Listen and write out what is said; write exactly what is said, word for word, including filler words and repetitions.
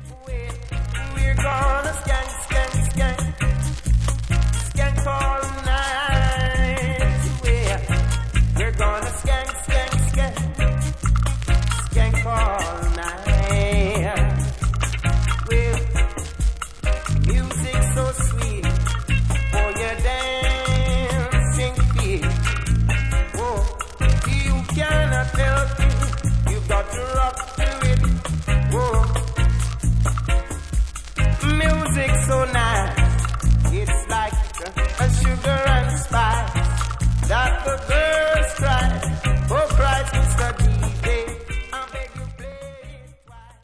We're gonna skank, skank, skank, skank all night. We're gonna skank, skank, skank, skank all night. With music so sweet for your dancing feet. Oh, you cannot help it. You've got to rock to it. Oh, music so nice. It's like a sugar and spice that the girl